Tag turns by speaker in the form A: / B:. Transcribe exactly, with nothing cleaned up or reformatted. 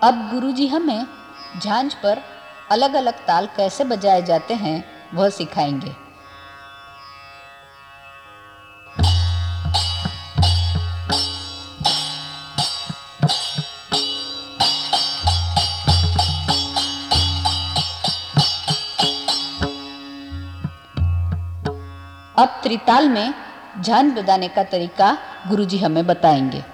A: अब गुरुजी हमें झांझ पर अलग अलग ताल कैसे बजाए जाते हैं वह सिखाएंगे। अब त्रिताल में झांझ बजाने का तरीका गुरुजी हमें बताएंगे।